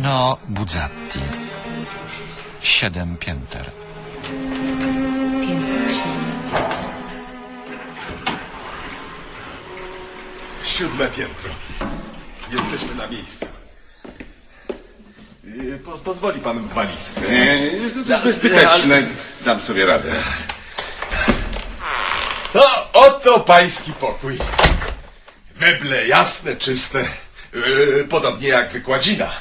Pietro Buzzatti. 7 pięter. Piętro 7. 7 piętro. Jesteśmy na miejscu. Pozwoli pan w walizkę. Nie, to jest bezbyteczne. Dam sobie radę. No, oto pański pokój. Meble jasne, czyste. Podobnie jak wykładzina.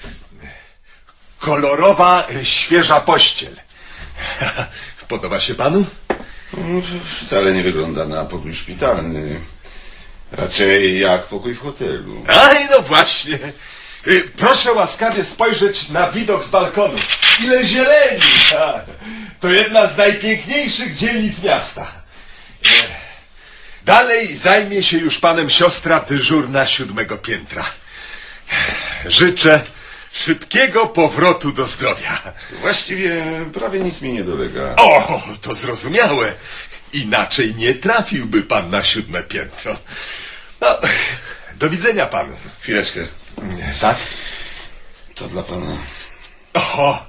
Kolorowa, świeża pościel. Podoba się panu? Wcale nie wygląda na pokój szpitalny. Raczej jak pokój w hotelu. Aj, no właśnie. Proszę łaskawie spojrzeć na widok z balkonu. Ile zieleni! To jedna z najpiękniejszych dzielnic miasta. Dalej zajmie się już panem siostra dyżurna 7 piętra. Życzę szybkiego powrotu do zdrowia. Właściwie prawie nic mi nie dolega. O, to zrozumiałe. Inaczej nie trafiłby pan na 7 piętro. No, do widzenia panu. Chwileczkę. Tak? To dla pana. O,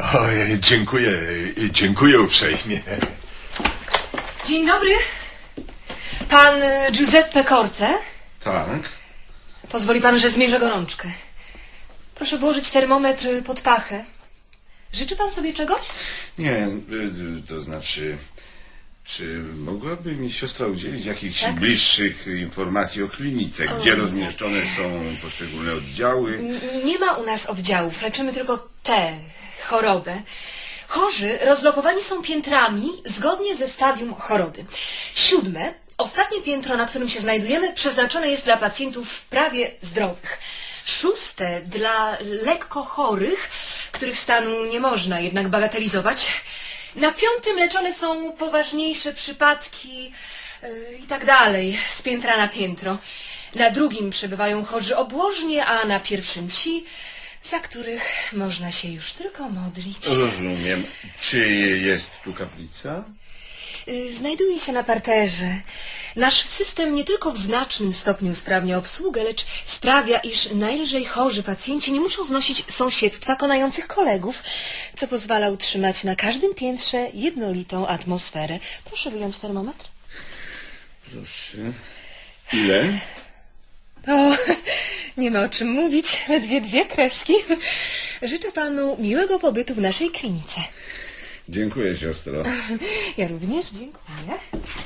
dziękuję uprzejmie. Dzień dobry. Pan Giuseppe Corte? Tak. Pozwoli pan, że zmierzę gorączkę. Proszę włożyć termometr pod pachę. Życzy pan sobie czegoś? Nie, to znaczy... Czy mogłaby mi siostra udzielić jakichś Tak? bliższych informacji o klinice, gdzie rozmieszczone są poszczególne oddziały? Nie ma u nas oddziałów. Leczymy tylko tę chorobę. Chorzy rozlokowani są piętrami zgodnie ze stadium choroby. 7, ostatnie piętro, na którym się znajdujemy, przeznaczone jest dla pacjentów prawie zdrowych. 6 dla lekko chorych, których stanu nie można jednak bagatelizować. Na 5 leczone są poważniejsze przypadki i tak dalej, z piętra na piętro. Na 2 przebywają chorzy obłożnie, a na 1 ci, za których można się już tylko modlić. Rozumiem. Czy jest tu kaplica? Znajduje się na parterze. Nasz system nie tylko w znacznym stopniu usprawnia obsługę, lecz sprawia, iż najlżej chorzy pacjenci nie muszą znosić sąsiedztwa konających kolegów, co pozwala utrzymać na każdym piętrze jednolitą atmosferę. Proszę wyjąć termometr. Proszę. Ile? O, nie ma o czym mówić, ledwie 2 kreski. Życzę panu miłego pobytu w naszej klinice. Dziękuję, siostro. Ja również dziękuję.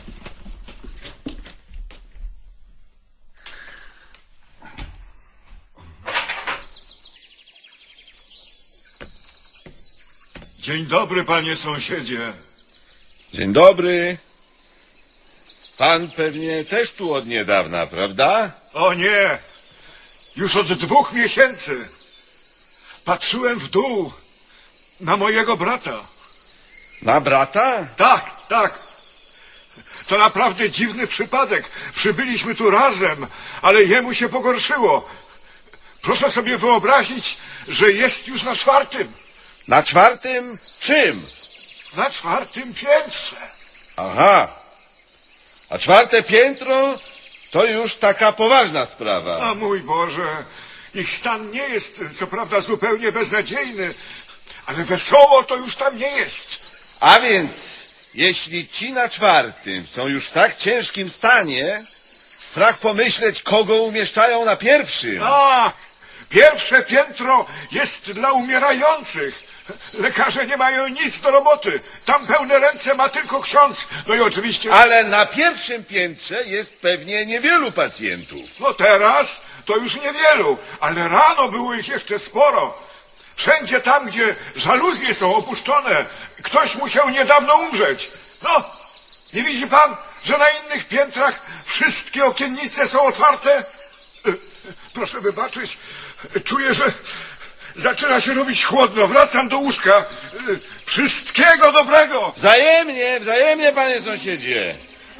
Dzień dobry, panie sąsiedzie. Dzień dobry. Pan pewnie też tu od niedawna, prawda? O nie, już od 2 miesięcy. Patrzyłem w dół na mojego brata. Na brata? Tak, tak. To naprawdę dziwny przypadek. Przybyliśmy tu razem, ale jemu się pogorszyło. Proszę sobie wyobrazić, że jest już na 4. Na 4? Czym? Na 4 piętrze. Aha. A 4 piętro to już taka poważna sprawa. A mój Boże, ich stan nie jest, co prawda, zupełnie beznadziejny, ale wesoło to już tam nie jest. A więc, jeśli ci na 4 są już w tak ciężkim stanie, strach pomyśleć, kogo umieszczają na 1. Tak, 1 piętro jest dla umierających. Lekarze nie mają nic do roboty. Tam pełne ręce ma tylko ksiądz. No i oczywiście... Ale na 1 piętrze jest pewnie niewielu pacjentów. No teraz to już niewielu, ale rano było ich jeszcze sporo. Wszędzie tam, gdzie żaluzje są opuszczone. Ktoś musiał niedawno umrzeć. No, nie widzi pan, że na innych piętrach wszystkie okiennice są otwarte? Proszę wybaczyć, czuję, że zaczyna się robić chłodno. Wracam do łóżka. Wszystkiego dobrego! Wzajemnie, wzajemnie, panie sąsiedzie.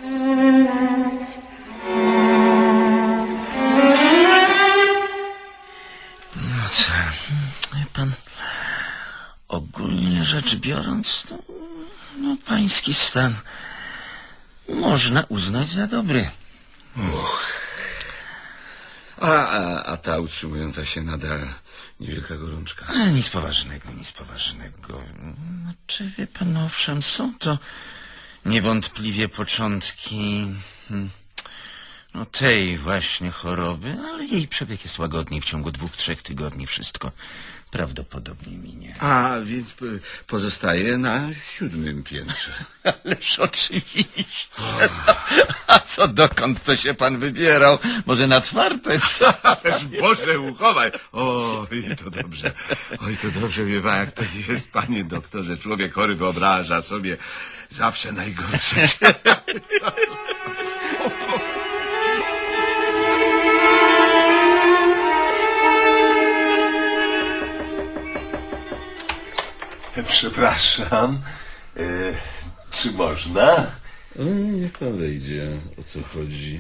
No co, wie pan, ogólnie rzecz biorąc, no pański stan można uznać za dobry. A ta utrzymująca się nadal niewielka gorączka? Nic poważnego, nic poważnego. Czy wie pan, owszem, są to niewątpliwie początki tej właśnie choroby, ale jej przebieg jest łagodny i w ciągu 2-3 tygodni wszystko prawdopodobnie minie. A więc pozostaje na 7. piętrze. Ależ oczywiście. A co, dokąd to się pan wybierał? Może na 4, co? Ależ Boże, uchowaj! Oj, to dobrze. Oj, to dobrze, wie pan, jak to jest, panie doktorze. Człowiek chory wyobraża sobie zawsze najgorsze. Przepraszam, czy można? Niech pan wejdzie, o co chodzi.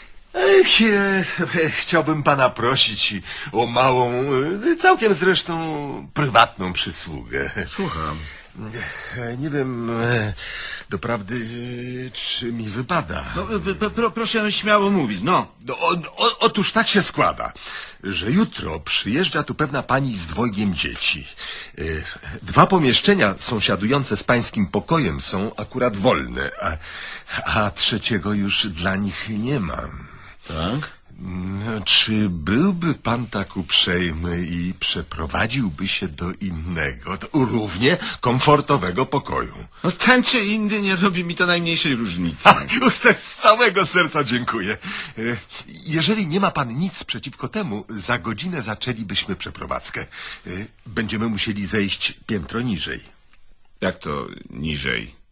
Chciałbym pana prosić o małą, całkiem zresztą prywatną przysługę. Słucham. Nie wiem, doprawdy, czy mi wypada. No, proszę śmiało mówić, no. Otóż tak się składa, że jutro przyjeżdża tu pewna pani z 2 dzieci. 2 pomieszczenia sąsiadujące z pańskim pokojem są akurat wolne, a 3 już dla nich nie mam. Tak? Czy byłby pan tak uprzejmy i przeprowadziłby się do innego, równie komfortowego pokoju? No ten czy inny nie robi mi to najmniejszej różnicy. Z całego serca dziękuję. Jeżeli nie ma pan nic przeciwko temu, za godzinę zaczęlibyśmy przeprowadzkę. Będziemy musieli zejść piętro niżej. Jak to niżej?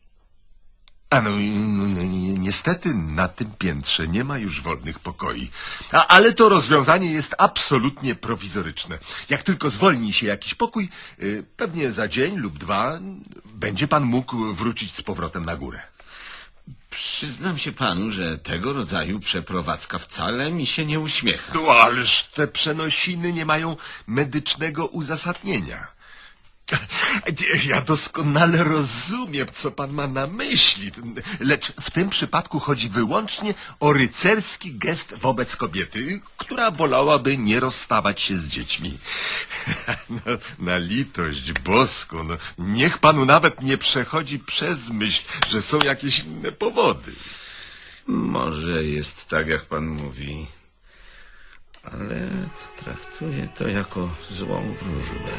Niestety na tym piętrze nie ma już wolnych pokoi. Ale to rozwiązanie jest absolutnie prowizoryczne. Jak tylko zwolni się jakiś pokój, pewnie za dzień lub 2 będzie pan mógł wrócić z powrotem na górę. Przyznam się panu, że tego rodzaju przeprowadzka wcale mi się nie uśmiecha. No ależ te przenosiny nie mają medycznego uzasadnienia. Ja doskonale rozumiem, co pan ma na myśli, lecz w tym przypadku chodzi wyłącznie o rycerski gest wobec kobiety, która wolałaby nie rozstawać się z dziećmi. Na litość boską, niech panu nawet nie przechodzi przez myśl, że są jakieś inne powody. Może jest tak, jak pan mówi, ale traktuję to jako złą wróżbę.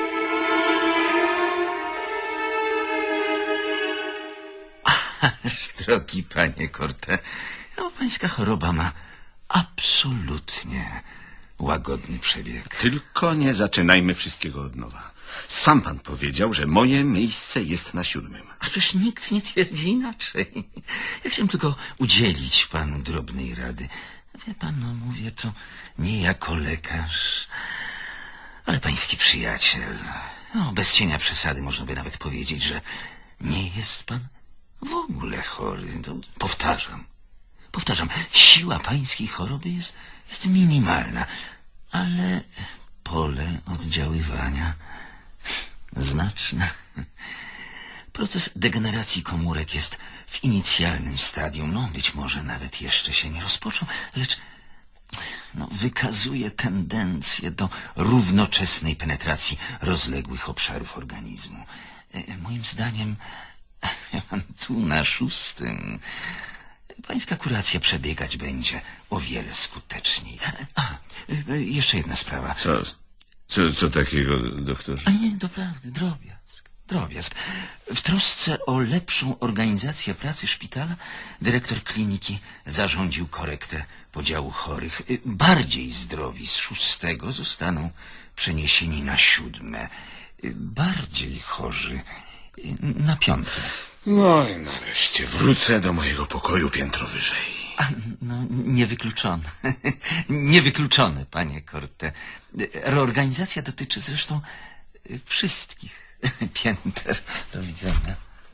Drogi panie Korte, pańska choroba ma absolutnie łagodny przebieg. Tylko nie zaczynajmy wszystkiego od nowa. Sam pan powiedział, że moje miejsce jest na 7. A przecież nikt nie twierdzi inaczej. Ja chciałem tylko udzielić panu drobnej rady. Wie pan, mówię to nie jako lekarz, ale pański przyjaciel. Bez cienia przesady można by nawet powiedzieć, że nie jest pan w ogóle chory. Powtarzam, siła pańskiej choroby jest minimalna, ale pole oddziaływania znaczne. Proces degeneracji komórek jest w inicjalnym stadium. Być może nawet jeszcze się nie rozpoczął, lecz wykazuje tendencję do równoczesnej penetracji rozległych obszarów organizmu. Moim zdaniem tu na 6. pańska kuracja przebiegać będzie o wiele skuteczniej. Jeszcze jedna sprawa. Co takiego, doktorze? Nie, doprawdy, drobiazg. W trosce o lepszą organizację pracy szpitala dyrektor kliniki zarządził korektę podziału chorych. Bardziej zdrowi z 6. zostaną przeniesieni na 7. Bardziej chorzy na 5. No i nareszcie wrócę do mojego pokoju piętro wyżej. Niewykluczone. Niewykluczone, panie Korte. Reorganizacja dotyczy zresztą wszystkich pięter. Do widzenia.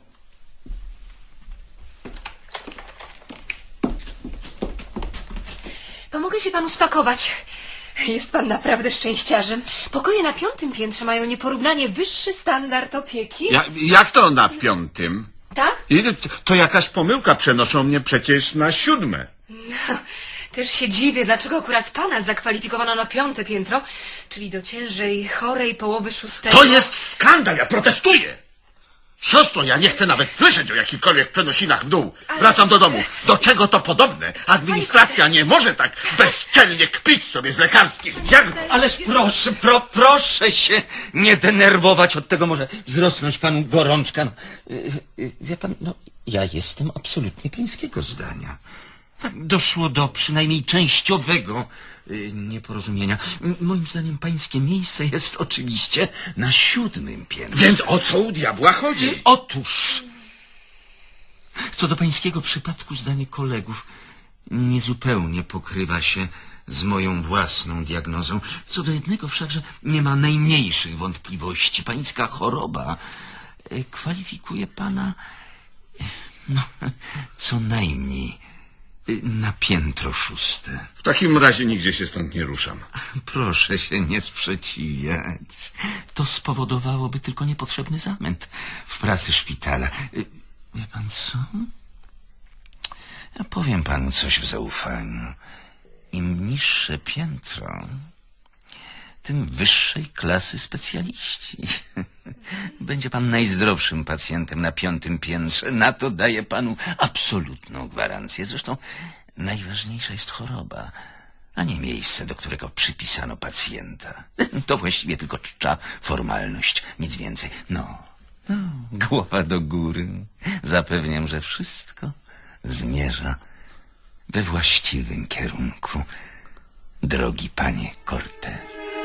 Pomogę się panu spakować. Jest pan naprawdę szczęściarzem. Pokoje na 5. piętrze mają nieporównanie wyższy standard opieki. Jak to na 5? Tak? To jakaś pomyłka, przenoszą mnie przecież na 7. Też się dziwię, dlaczego akurat pana zakwalifikowano na 5. piętro, czyli do ciężej chorej połowy 6. To jest skandal, ja protestuję! Siostro, ja nie chcę nawet słyszeć o jakichkolwiek przenosinach w dół. Wracam do domu. Do czego to podobne? Administracja nie może tak bezczelnie kpić sobie z lekarskich diagnoz. Ależ proszę, proszę się nie denerwować, od tego może wzrosnąć panu gorączka. No, wie pan, no, ja jestem absolutnie pańskiego zdania. Tak, doszło do przynajmniej częściowego nieporozumienia. Moim zdaniem pańskie miejsce jest oczywiście na 7. piętrze. Więc o co u diabła chodzi? Otóż, co do pańskiego przypadku, zdanie kolegów niezupełnie pokrywa się z moją własną diagnozą. Co do jednego wszakże nie ma najmniejszych wątpliwości. Pańska choroba kwalifikuje pana, no, co najmniej na piętro 6. W takim razie nigdzie się stąd nie ruszam. Proszę się nie sprzeciwiać. To spowodowałoby tylko niepotrzebny zamęt w pracy szpitala. Wie pan co? Ja powiem panu coś w zaufaniu. Im niższe piętro, tym wyższej klasy specjaliści. Będzie pan najzdrowszym pacjentem na 5. piętrze. Na to daję panu absolutną gwarancję. Zresztą najważniejsza jest choroba, a nie miejsce, do którego przypisano pacjenta. To właściwie tylko czcza formalność, nic więcej. No, głowa do góry. Zapewniam, że wszystko zmierza we właściwym kierunku, drogi panie Cortez.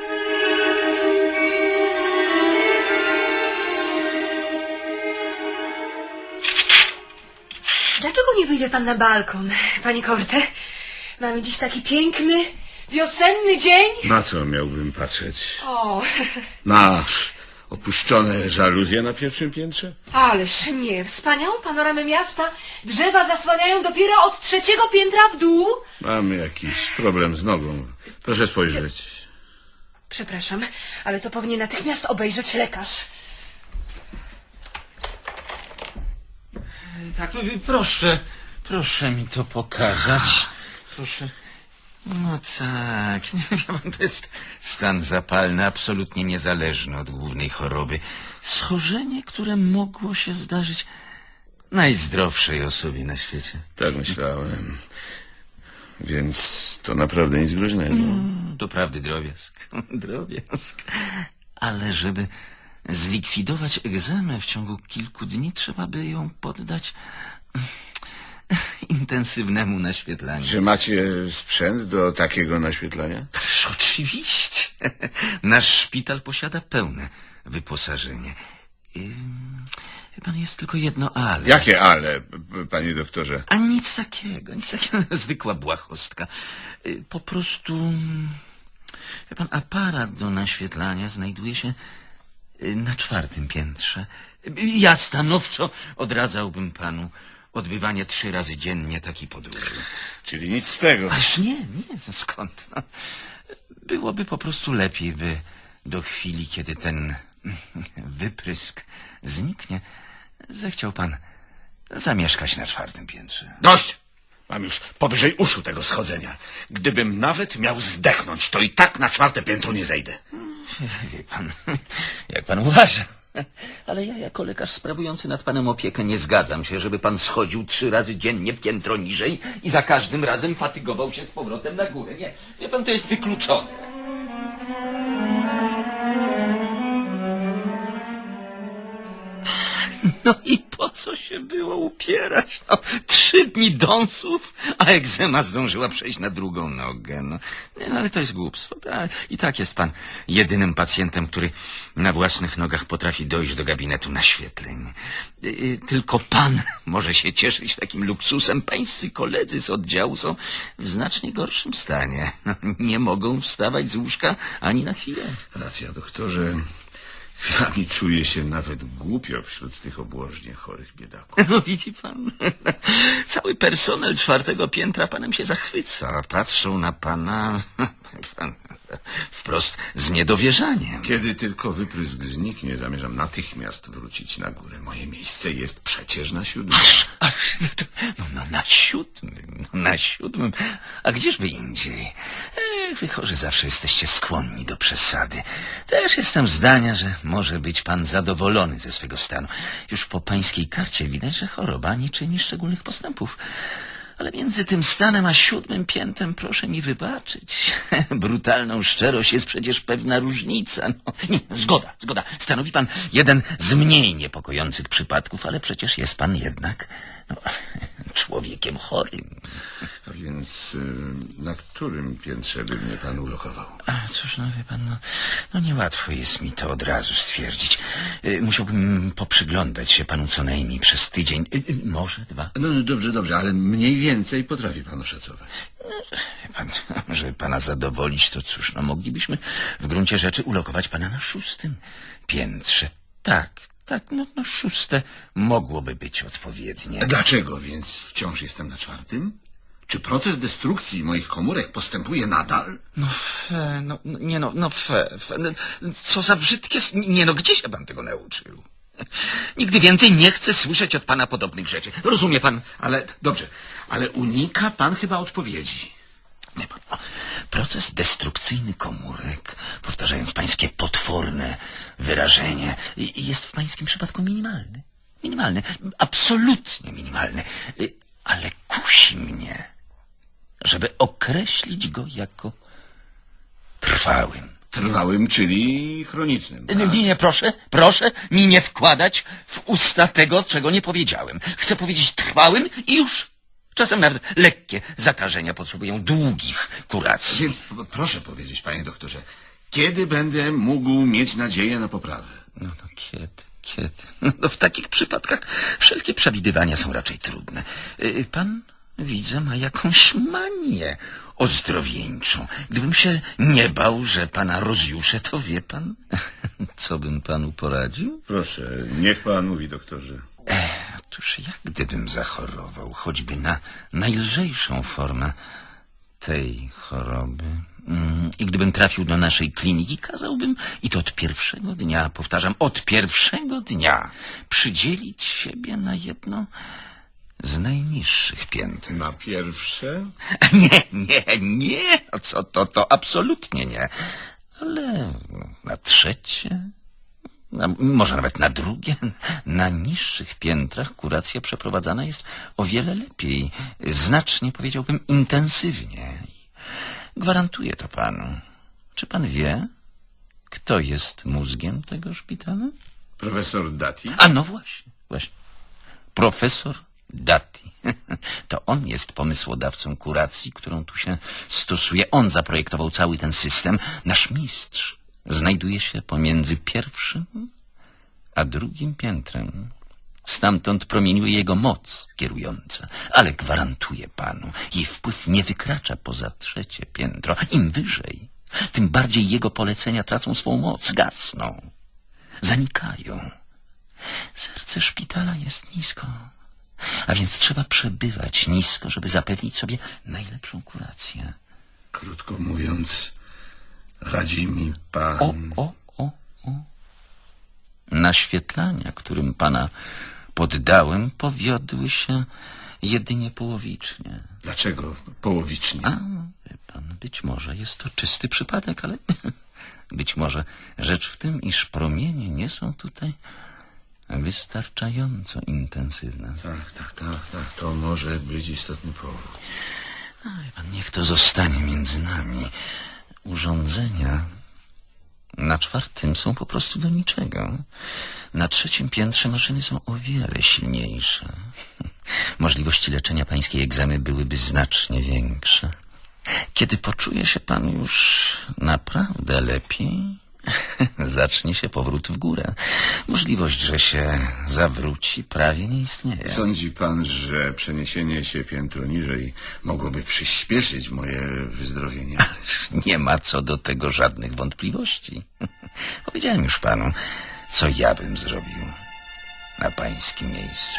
Dlaczego nie wyjdzie pan na balkon, panie Cortez? Mamy dziś taki piękny, wiosenny dzień. Na co miałbym patrzeć? O, Na opuszczone żaluzje na 1. piętrze? ależ nie, wspaniałą panoramę miasta. Drzewa zasłaniają dopiero od 3. piętra w dół. Mam jakiś problem z nogą. Proszę spojrzeć. Przepraszam, ale to powinien natychmiast obejrzeć lekarz. Tak, proszę mi to pokazać. Proszę. No tak, to jest stan zapalny, absolutnie niezależny od głównej choroby. Schorzenie, które mogło się zdarzyć najzdrowszej osobie na świecie. Tak myślałem. Więc to naprawdę nic groźnego. Doprawdy drobiazg. Ale żeby zlikwidować egzemę w ciągu kilku dni, trzeba by ją poddać intensywnemu naświetlaniu. Czy macie sprzęt do takiego naświetlania? Oczywiście. Nasz szpital posiada pełne wyposażenie. Pan, jest tylko jedno ale. Jakie ale, panie doktorze? A nic takiego, zwykła błahostka. Po prostu, wie pan, aparat do naświetlania znajduje się na 4. piętrze. Ja stanowczo odradzałbym panu odbywanie 3 razy dziennie takiej podróży. Czyli nic z tego. Ależ nie, skąd? No, byłoby po prostu lepiej, by do chwili, kiedy ten wyprysk zniknie, zechciał pan zamieszkać na 4. piętrze. Dość! Mam już powyżej uszu tego schodzenia. Gdybym nawet miał zdechnąć, to i tak na 4. piętro nie zejdę. Wie pan, jak pan uważa. Ale ja jako lekarz sprawujący nad panem opiekę nie zgadzam się, żeby pan schodził 3 razy dziennie piętro niżej i za każdym razem fatygował się z powrotem na górę. Nie, wie pan, to jest wykluczone. No i po co się było upierać? No, 3 dni dąsów, a egzema zdążyła przejść na drugą nogę. No, ale to jest głupstwo. I tak jest pan jedynym pacjentem, który na własnych nogach potrafi dojść do gabinetu naświetleń. Tylko pan może się cieszyć takim luksusem. Pańscy koledzy z oddziału są w znacznie gorszym stanie. No, nie mogą wstawać z łóżka ani na chwilę. Racja, doktorze. Chwilami czuję się nawet głupio wśród tych obłożnie chorych biedaków. No widzi pan, cały personel 4. piętra panem się zachwyca. Patrzą na pana wprost z niedowierzaniem. Kiedy tylko wyprysk zniknie, zamierzam natychmiast wrócić na górę. Moje miejsce jest przecież na 7. No na 7. Na 7? A gdzieżby indziej? Wy chorzy zawsze jesteście skłonni do przesady. Też jestem zdania, że może być pan zadowolony ze swego stanu. Już po pańskiej karcie widać, że choroba nie czyni szczególnych postępów. Ale między tym stanem a 7 piętrem, proszę mi wybaczyć, brutalną szczerość jest przecież pewna różnica. No, nie, zgoda. Stanowi pan jeden z mniej niepokojących przypadków, ale przecież jest pan jednak człowiekiem chorym. A więc na którym piętrze by mnie pan ulokował? Cóż, wie pan, niełatwo jest mi to od razu stwierdzić. Musiałbym poprzyglądać się panu co najmniej przez tydzień, może 2. No dobrze, ale mniej więcej potrafi pan oszacować. Wie pan, żeby pana zadowolić, to cóż, moglibyśmy w gruncie rzeczy ulokować pana na 6 piętrze. Tak, 6 mogłoby być odpowiednie. Dlaczego więc wciąż jestem na 4? Czy proces destrukcji moich komórek postępuje nadal? Co za brzydkie... gdzie się pan tego nauczył? Nigdy więcej nie chcę słyszeć od pana podobnych rzeczy. Rozumie pan? Ale unika pan chyba odpowiedzi. Nie pan, proces destrukcyjny komórek, powtarzając pańskie potworne wyrażenie, jest w pańskim przypadku minimalny. Minimalny, absolutnie minimalny. Ale kusi mnie, żeby określić go jako trwałym. Trwałym, czyli chronicznym. Tak? Nie, proszę mi nie wkładać w usta tego, czego nie powiedziałem. Chcę powiedzieć trwałym i już. Czasem nawet lekkie zakażenia potrzebują długich kuracji. Więc proszę powiedzieć, panie doktorze, kiedy będę mógł mieć nadzieję na poprawę? Kiedy? W takich przypadkach wszelkie przewidywania są raczej trudne. Pan, widzę, ma jakąś manię ozdrowieńczą. Gdybym się nie bał, że pana rozjuszę, to wie pan, co bym panu poradził? Proszę, niech pan mówi, doktorze. Otóż jak gdybym zachorował, choćby na najlżejszą formę tej choroby i gdybym trafił do naszej kliniki, kazałbym, i to od pierwszego dnia, powtarzam, od pierwszego dnia, przydzielić siebie na jedno z najniższych pięter. Na pierwsze? Nie, co to absolutnie nie. Ale na 3, może nawet na 2, na niższych piętrach kuracja przeprowadzana jest o wiele lepiej, znacznie, powiedziałbym, intensywniej. Gwarantuję to panu. Czy pan wie, kto jest mózgiem tego szpitala? Profesor Dati? No właśnie. Profesor Dati. To on jest pomysłodawcą kuracji, którą tu się stosuje. On zaprojektował cały ten system. Nasz mistrz znajduje się pomiędzy 1. a 2 piętrem. Stamtąd promieniuje jego moc kierująca. Ale gwarantuję panu, jej wpływ nie wykracza poza 3 piętro. Im wyżej, tym bardziej jego polecenia tracą swą moc, gasną, zanikają. Serce szpitala jest nisko, a więc trzeba przebywać nisko, żeby zapewnić sobie najlepszą kurację. Krótko mówiąc, radzi mi pan... Naświetlania, którym pana poddałem, powiodły się jedynie połowicznie. Dlaczego połowicznie? Wie pan, być może jest to czysty przypadek, ale być może rzecz w tym, iż promienie nie są tutaj wystarczająco intensywne. Tak, to może być istotny powód. Wie pan, niech to zostanie między nami. Urządzenia na 4 są po prostu do niczego. Na 3 piętrze maszyny są o wiele silniejsze. Możliwości leczenia pańskiej egzemy byłyby znacznie większe. Kiedy poczuje się pan już naprawdę lepiej, zacznie się powrót w górę. Możliwość, że się zawróci, prawie nie istnieje. Sądzi pan, że przeniesienie się piętro niżej mogłoby przyspieszyć moje wyzdrowienie? Nie ma co do tego żadnych wątpliwości. Powiedziałem już panu, co ja bym zrobił na pańskim miejscu.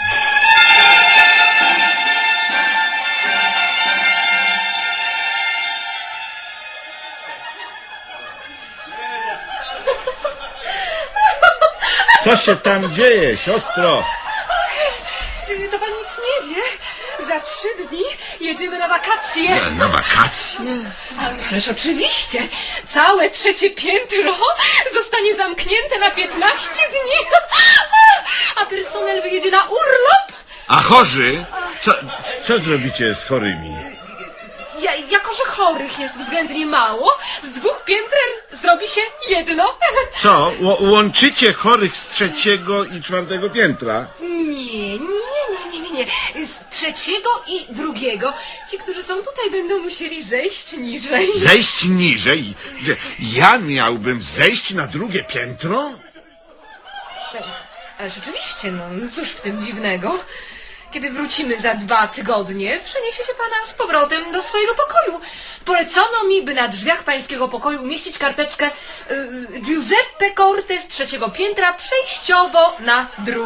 Co się tam dzieje, siostro? To pan nic nie wie. Za 3 dni jedziemy na wakacje. Na wakacje? Ależ oczywiście, całe 3. piętro zostanie zamknięte na 15 dni, a personel wyjedzie na urlop. A chorzy? Co zrobicie z chorymi? Jako że chorych jest względnie mało, z 2 pięter zrobi się 1. Co? Łączycie chorych z 3. i 4. piętra? Nie. Z 3. i 2. Ci, którzy są tutaj, będą musieli zejść niżej. Zejść niżej? Ja miałbym zejść na 2. piętro? Ależ oczywiście, cóż w tym dziwnego. Kiedy wrócimy za 2 tygodnie, przeniesie się pana z powrotem do swojego pokoju. Polecono mi, by na drzwiach pańskiego pokoju umieścić karteczkę Giuseppe Corte z 3. piętra, przejściowo na 2.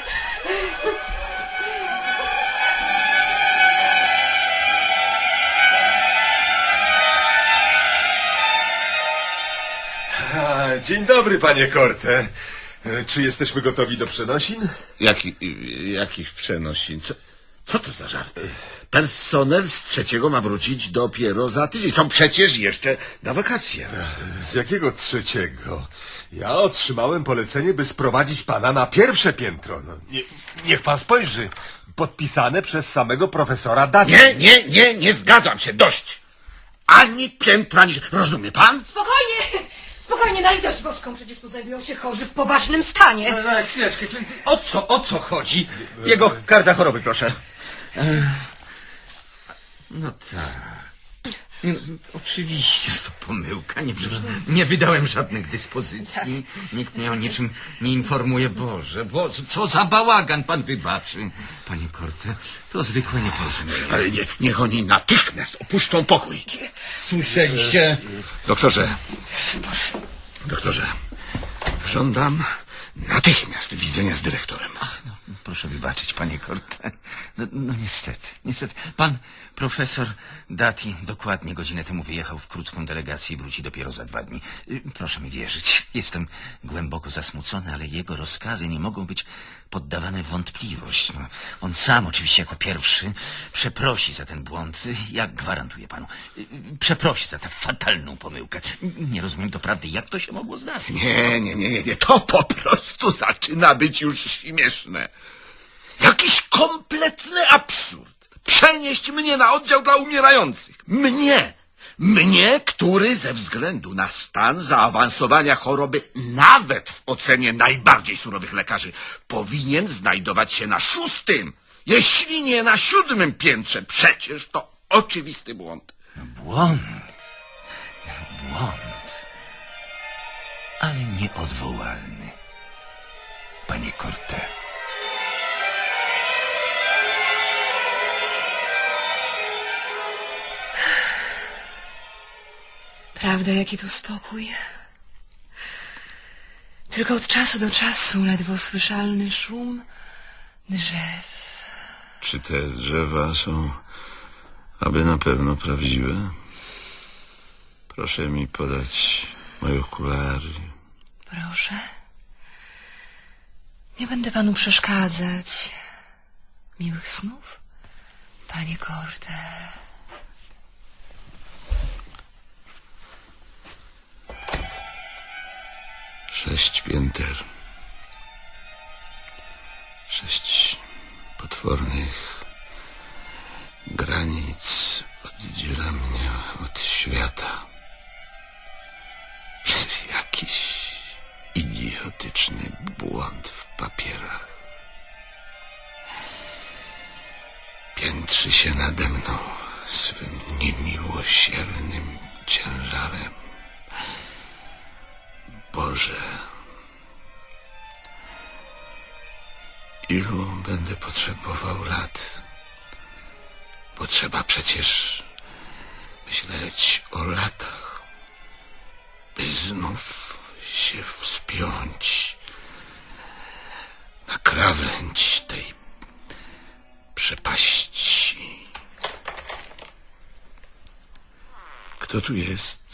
Dzień dobry, panie Corte. Czy jesteśmy gotowi do przenosin? Jakich przenosin? Co to za żart? Personel z 3. ma wrócić dopiero za tydzień. Są przecież jeszcze na wakacje. Z jakiego 3? Ja otrzymałem polecenie, by sprowadzić pana na 1. piętro. Niech pan spojrzy. Podpisane przez samego profesora Dati. Nie zgadzam się. Dość. Ani piętra, ani... Rozumie pan? Spokojnie, na litość boską, przecież tu znajdują się chorzy w poważnym stanie. Chwileczkę. O co chodzi? Jego karta choroby, proszę. No tak. Oczywiście jest to pomyłka. Nie wydałem żadnych dyspozycji. Nikt mnie o niczym nie informuje. Boże, co za bałagan, pan wybaczy. Panie Corte, to zwykłe nieporozumienie. Ale niech oni natychmiast opuszczą pokój. Słyszeliście? Doktorze, żądam natychmiast widzenia z dyrektorem. Proszę wybaczyć, panie Corte. No niestety. Pan profesor Dati dokładnie godzinę temu wyjechał w krótką delegację i wróci dopiero za 2 dni. Proszę mi wierzyć. Jestem głęboko zasmucony, ale jego rozkazy nie mogą być poddawane w wątpliwość. On sam oczywiście jako pierwszy przeprosi za ten błąd. Ja gwarantuję panu. Przeprosi za tę fatalną pomyłkę. Nie rozumiem doprawdy, jak to się mogło zdarzyć. Nie. To po prostu zaczyna być już śmieszne. Jakiś kompletny absurd. Przenieść mnie na oddział dla umierających. Mnie, który ze względu na stan zaawansowania choroby, nawet w ocenie najbardziej surowych lekarzy, powinien znajdować się na 6., jeśli nie na 7. piętrze. Przecież to oczywisty błąd. Błąd. Ale nieodwołalny. Panie Corte. Prawda, jaki tu spokój. Tylko od czasu do czasu ledwo słyszalny szum drzew. Czy te drzewa są aby na pewno prawdziwe? Proszę mi podać moje okulary. Proszę. Nie będę panu przeszkadzać. Miłych snów, panie Corte. Sześć pięter. 6 potwornych granic oddziela mnie od świata. Jest jakiś idiotyczny błąd w papierach. Piętrzy się nade mną swym niemiłosiernym ciężarem. Boże, ilu będę potrzebował lat? Bo trzeba przecież myśleć o latach, by znów się wspiąć na krawędź tej przepaści. Kto tu jest?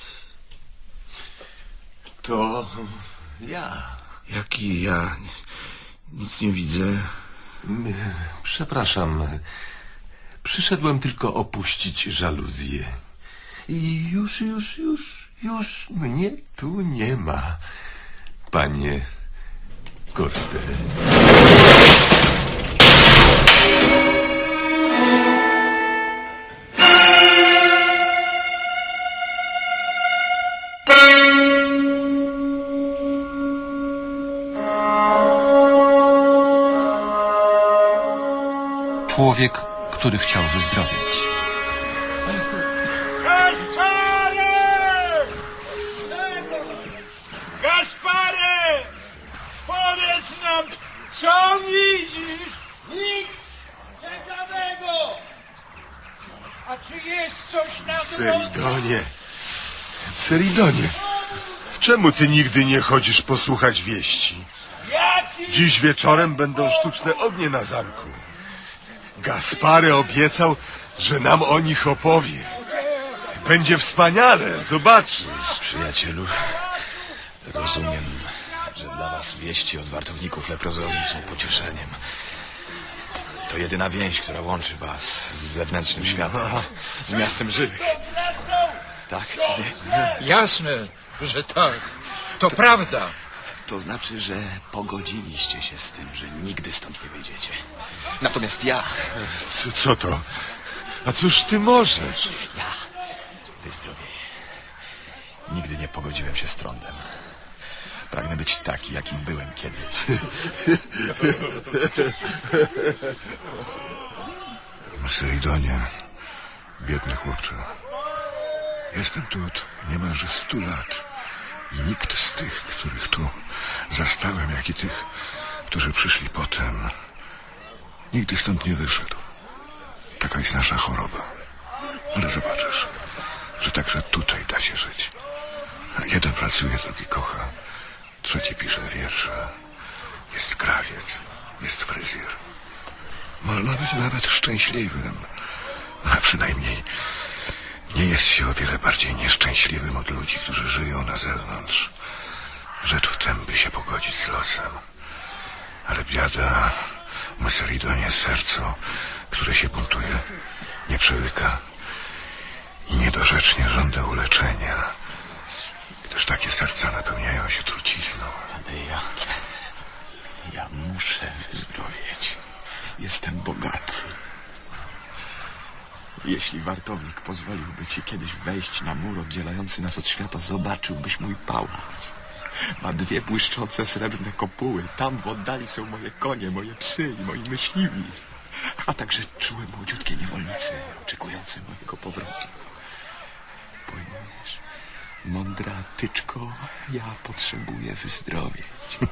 To ja. Jaki ja? Nic nie widzę. Przepraszam. Przyszedłem tylko opuścić żaluzję. I już mnie tu nie ma, panie Cortez. Człowiek, który chciał wyzdrowieć. Gasparek! Powiedz nam, co widzisz? Nic ciekawego! A czy jest coś na drodze? Ceridonie, czemu ty nigdy nie chodzisz posłuchać wieści? Dziś wieczorem będą sztuczne ognie na zamku. Gaspary obiecał, że nam o nich opowie. Będzie wspaniale, zobaczysz. Przyjacielu, rozumiem, że dla was wieści od wartowników leprozorów są pocieszeniem. To jedyna więź, która łączy was z zewnętrznym światem, z miastem żywych. Tak czy nie? Jasne, że tak. To prawda. To znaczy, że pogodziliście się z tym, że nigdy stąd nie wyjdziecie. Natomiast ja... Co to? A cóż ty możesz? Ja wyzdrowieję. Nigdy nie pogodziłem się z trądem. Pragnę być taki, jakim byłem kiedyś. Seridonie, biedny chłopcze. Jestem tu od niemalże 100 lat i nikt z tych, których tu zastałem, jak i tych, którzy przyszli potem, nigdy stąd nie wyszedł. Taka jest nasza choroba. Ale zobaczysz, że także tutaj da się żyć. Jeden pracuje, drugi kocha, trzeci pisze wiersze, jest krawiec, jest fryzjer. Można być nawet szczęśliwym, a przynajmniej nie jest się o wiele bardziej nieszczęśliwym od ludzi, którzy żyją na zewnątrz. Rzecz w tym, by się pogodzić z losem. Ale biada, Meseridonie, serco, które się buntuje, nie przełyka i niedorzecznie żąda uleczenia, gdyż takie serca napełniają się trucizną. Ale ja muszę wyzdrowieć. Jestem bogaty. Jeśli wartownik pozwoliłby ci kiedyś wejść na mur oddzielający nas od świata, zobaczyłbyś mój pałac. Ma 2 błyszczące srebrne kopuły. Tam w oddali są moje konie, moje psy i moi myśliwi. A także czułe młodziutkie niewolnice oczekujące mojego powrotu. Pojmujesz? Mądra tyczko, ja potrzebuję wyzdrowieć.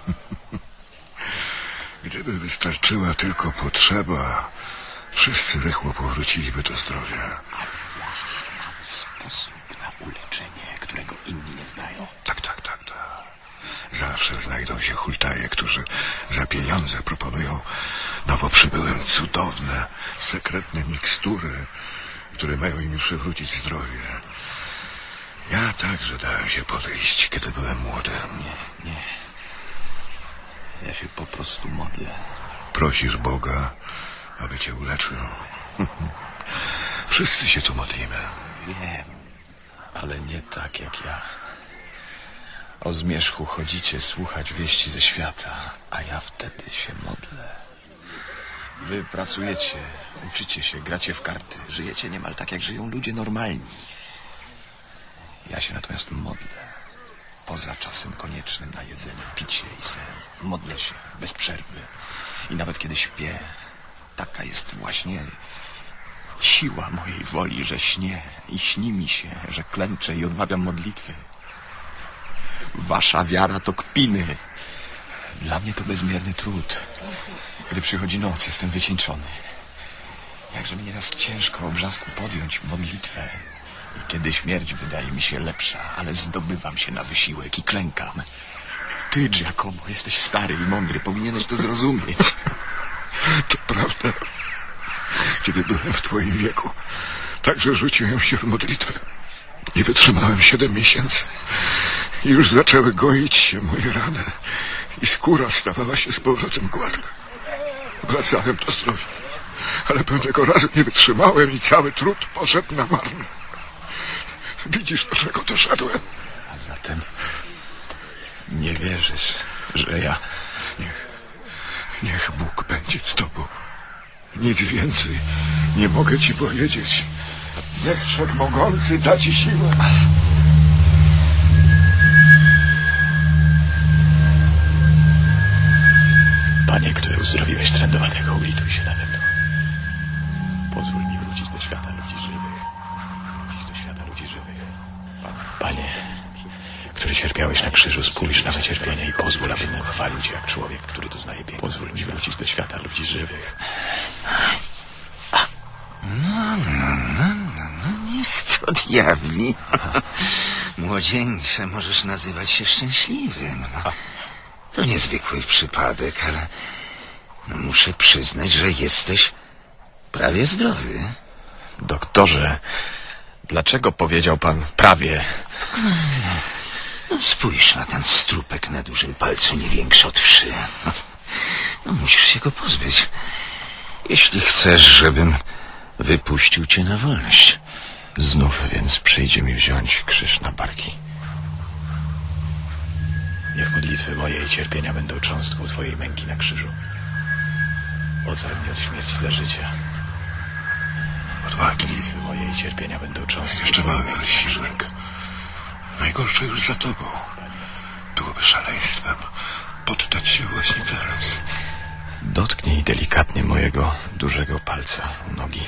Gdyby wystarczyła tylko potrzeba, wszyscy rychło powróciliby do zdrowia. Ale ja mam sposób na uleczenie, którego inni nie znają. Tak. Zawsze znajdą się hultaje, którzy za pieniądze proponują nowo przybyłym cudowne, sekretne mikstury, które mają im przywrócić zdrowie. Ja także dałem się podejść, kiedy byłem młodym. Nie. Ja się po prostu modlę. Prosisz Boga, aby cię uleczył. Wszyscy się tu modlimy. Wiem, ale nie tak jak ja. O zmierzchu chodzicie słuchać wieści ze świata, a ja wtedy się modlę. Wy pracujecie, uczycie się, gracie w karty, żyjecie niemal tak, jak żyją ludzie normalni. Ja się natomiast modlę. Poza czasem koniecznym na jedzenie, picie i sen. Modlę się bez przerwy. I nawet kiedy śpię, taka jest właśnie siła mojej woli, że śnię i śni mi się, że klęczę i odmawiam modlitwy. Wasza wiara to kpiny. Dla mnie to bezmierny trud. Gdy przychodzi noc, jestem wycieńczony. Jakże mi nieraz ciężko o brzasku podjąć modlitwę. I kiedy śmierć wydaje mi się lepsza, ale zdobywam się na wysiłek i klękam. Ty, Giacomo, jesteś stary i mądry, powinieneś to zrozumieć. To prawda. Kiedy byłem w twoim wieku, także rzuciłem się w modlitwę. I wytrzymałem 7 miesięcy. I już zaczęły goić się moje rany. I skóra stawała się z powrotem gładka. Wracałem do zdrowia. ale pewnego razu nie wytrzymałem i cały trud poszedł na marne. Widzisz, do czego doszedłem? A zatem nie wierzysz, że ja... Niech Bóg będzie z tobą. Nic więcej nie mogę ci powiedzieć. Niech Wszechmogący da ci siłę. Panie, który uzdrowiłeś trędowatego, ulituj się nade mną. Pozwól mi wrócić do świata ludzi żywych. Wrócić do świata ludzi żywych. Panie, który cierpiałeś na krzyżu, spójrz na me cierpienia i pozwól, abym mógł chwalił Cię jak człowiek, który doznaje piękna. Pozwól mi wrócić do świata ludzi żywych. Niech to diabli. Młodzieńcze, możesz nazywać się szczęśliwym. No, to niezwykły przypadek, ale muszę przyznać, że jesteś prawie zdrowy. Doktorze, dlaczego powiedział pan prawie? No, spójrz na ten strupek na dużym palcu, nie większy od wszy. No, musisz się go pozbyć. Jeśli chcesz, żebym wypuścił cię na wolność. Znów więc przyjdzie mi wziąć krzyż na barki. Niech modlitwy moje i cierpienia będą cząstką Twojej męki na krzyżu. Ocal mnie od śmierci za życia. Odwagi. Modlitwy moje i cierpienia będą cząstką Jeszcze Twojej mały męki na krzyżu. wysiłek. Najgorsze już za tobą. Byłoby szaleństwem poddać się właśnie teraz. Dotknij delikatnie mojego dużego palca u nogi.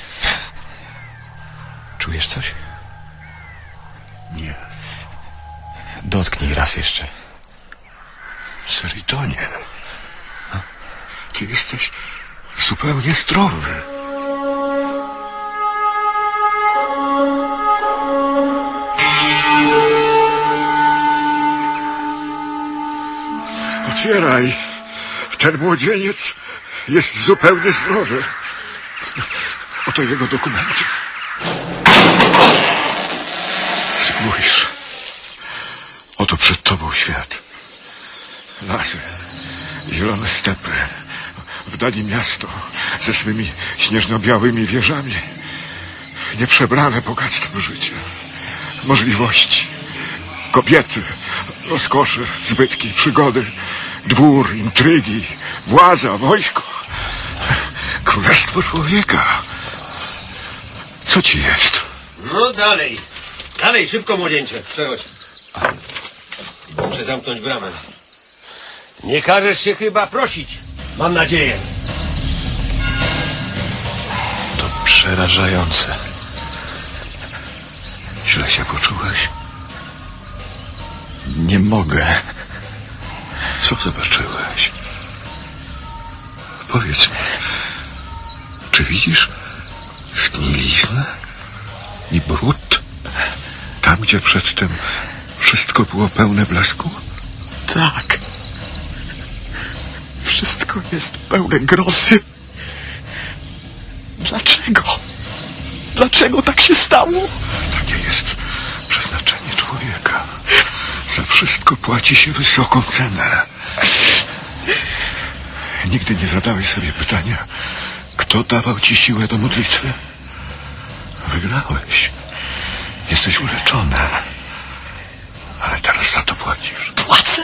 Czujesz coś? Nie. Dotknij raz jeszcze. Seritonie. Ty jesteś zupełnie zdrowy. Otwieraj. Ten młodzieniec jest zupełnie zdrowy. Oto jego dokumenty. Spójrz. Oto przed tobą świat. Lasy, zielone stepy, w dali miasto ze swymi śnieżno-białymi wieżami. Nieprzebrane bogactwo życia, możliwości, kobiety, rozkosze, zbytki, przygody, dwór, intrygi, władza, wojsko, królestwo człowieka. Co ci jest? No dalej. Dalej, szybko, młodzieńcze. Przechodź. Muszę zamknąć bramę. Nie każesz się chyba prosić. Mam nadzieję. To przerażające. Źle się poczułeś? Nie mogę. Co zobaczyłeś? Powiedz mi, czy widzisz zgniliznę i brud? Tam, gdzie przedtem wszystko było pełne blasku? Tak. Wszystko jest pełne grozy. Dlaczego? Dlaczego tak się stało? Takie jest przeznaczenie człowieka. Za wszystko płaci się wysoką cenę. Nigdy nie zadałeś sobie pytania, kto dawał ci siłę do modlitwy? Wygrałeś. Jesteś uleczony. Ale teraz za to płacisz. Płacę?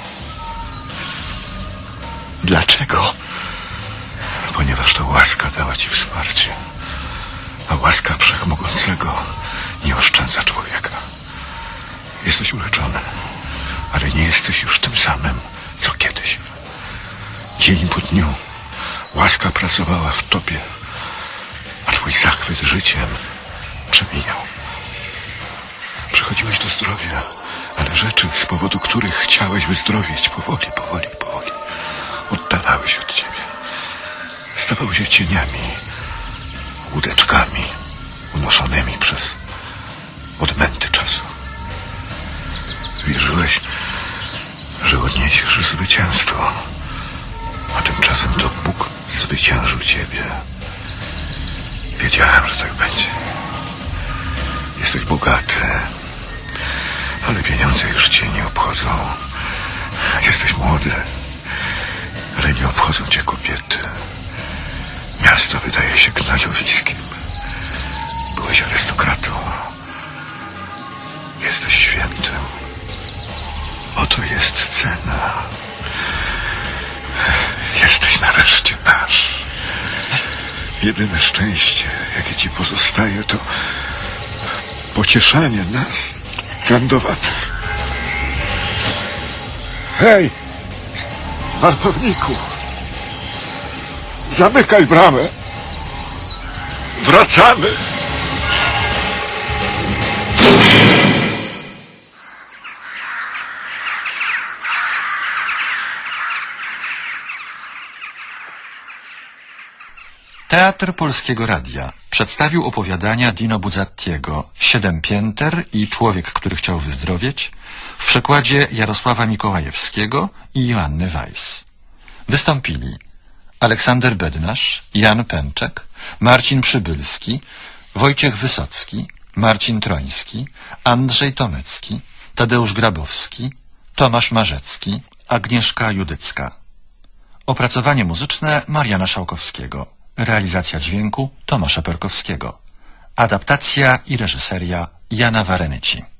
Dlaczego? Ponieważ to łaska dała ci wsparcie. A łaska Wszechmogącego nie oszczędza człowieka. Jesteś uleczony, ale nie jesteś już tym samym, co kiedyś. Dzień po dniu łaska pracowała w tobie, a twój zachwyt życiem przemijał. Przychodziłeś do zdrowia, ale rzeczy, z powodu których chciałeś wyzdrowieć, powoli oddalały się od ciebie. Stawały się cieniami, łódeczkami unoszonymi przez odmęty czasu. Wierzyłeś, że odniesiesz zwycięstwo, a tymczasem to Bóg zwyciężył ciebie. Wiedziałem, że tak będzie. Jesteś bogaty, ale pieniądze już cię nie obchodzą. Jesteś młody, ale nie obchodzą cię kobiety. Miasto wydaje się gnojowiskiem. Byłeś arystokratą. Jesteś świętym. Oto jest cena. Jesteś nareszcie nasz. Jedyne szczęście, jakie ci pozostaje, to pocieszanie nas, trędowatych. Hej, wartowniku! Zamykaj bramę! Wracamy! Teatr Polskiego Radia przedstawił opowiadania Dino Buzzattiego „Siedem pięter” i „Człowiek, który chciał wyzdrowieć” w przekładzie Jarosława Mikołajewskiego i Joanny Weiss. Wystąpili Aleksander Bednarz, Jan Pęczek, Marcin Przybylski, Wojciech Wysocki, Marcin Troński, Andrzej Tomecki, Tadeusz Grabowski, Tomasz Marzecki, Agnieszka Judycka. Opracowanie muzyczne Mariana Szałkowskiego. Realizacja dźwięku Tomasza Perkowskiego. Adaptacja i reżyseria Jana Warenyci.